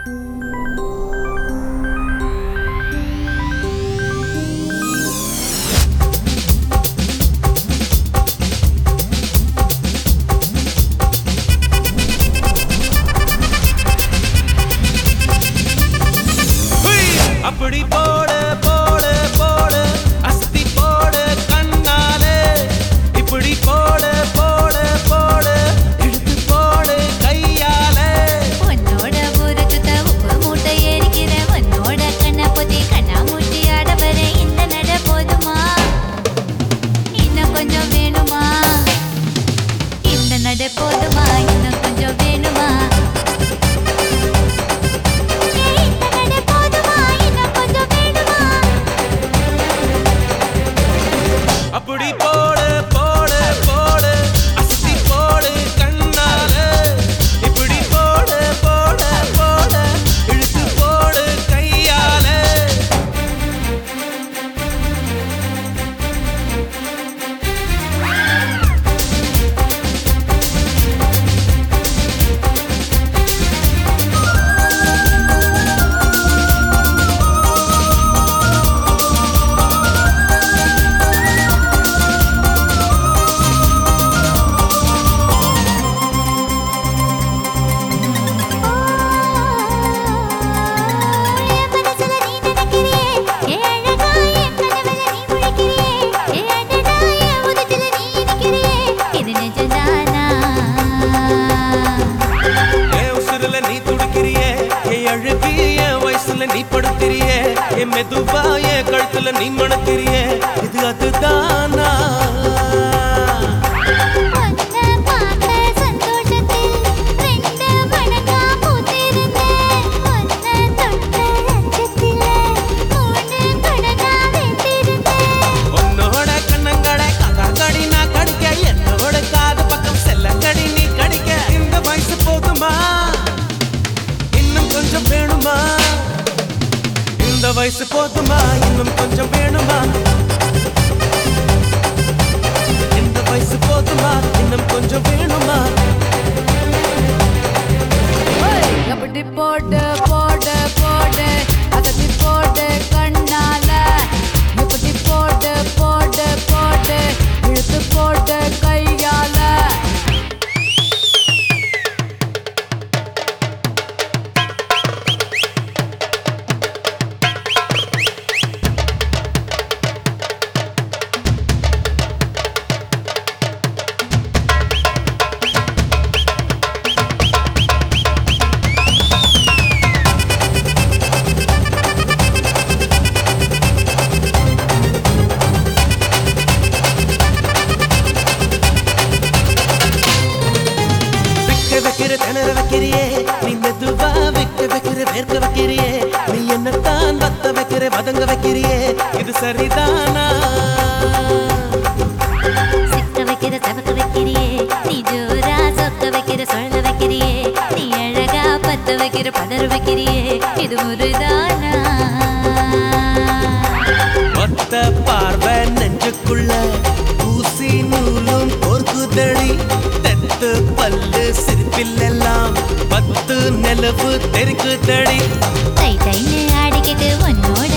அப்படி போடு போடு போடு அஸ்தி போடு கண்ணாலே இப்படி போடு போடு போடு இழுத்து போடு கையாலே உன்னோட ஊருக்கு உப்பு மூட்டை ஏறிக்கிற உன்னோட கண்ணை பொத்தி கண்ணா மூட்டி ஆட வர இந்த நட போதுமா இன்னும் கொஞ்சம் வேணுமா இந்த நட போதுமா இன்னும் கொஞ்சம் வேணுமா அப்படி போடு போடு போடு அஸ்தி போடு கண்ணாலே இப்படி போடு போடு போடு இழுத்து போடு கையாலே நீ துடிக்கிறியே என் அழுகி என் வயசுல நீ படுத்திரியே என் மெதுவா என் கழுத்துல நீ மணக்கிறியே இது அதுதானா உன்னோட கண்ணங்களை கதாங்கடி நான் கடிக்க என்னோட காது பக்கம் செல்லங்கடி நீ கடிக்க இந்த வயசு போதுமா கொஞ்சம் வேணுமா இந்த வயசு போதுமா இன்னும் கொஞ்சம் வேணுமா இந்த வயசு போதுமா இன்னும் கொஞ்சம் வேணுமா அப்படி போடு போடு போடு அதட்டி போடு கண்ணால இப்படி போடு போடு போடு இழுத்து போடு கையால திணற வைக்கிறியே நீ மெதுவா வைக்கிற வேர்க்க வைக்கிறியே நீ என்னத்தான் வத்த வைக்கிற வதங்க வைக்கிறியே இது சரிதானா சிக்க வைக்கிற சவக்க வைக்கிறியே நீ ஜோரா சொக்க வைக்கிற சொல்ல வைக்கிறியே நீ அழகா பத்த வைக்கிற பதற வைக்கிறியே இது முருதானா ஒத்த பார்வை நெஞ்சுக்குள்ள ஊசி நூலும் கோர்க்குதடி தெத்து பல்லு சிரிப்பிலெல்லாம் பத்து நிலவு தெரிக்குதடி தை தைன்னு ஆடிக்கிட்டு உன்னோட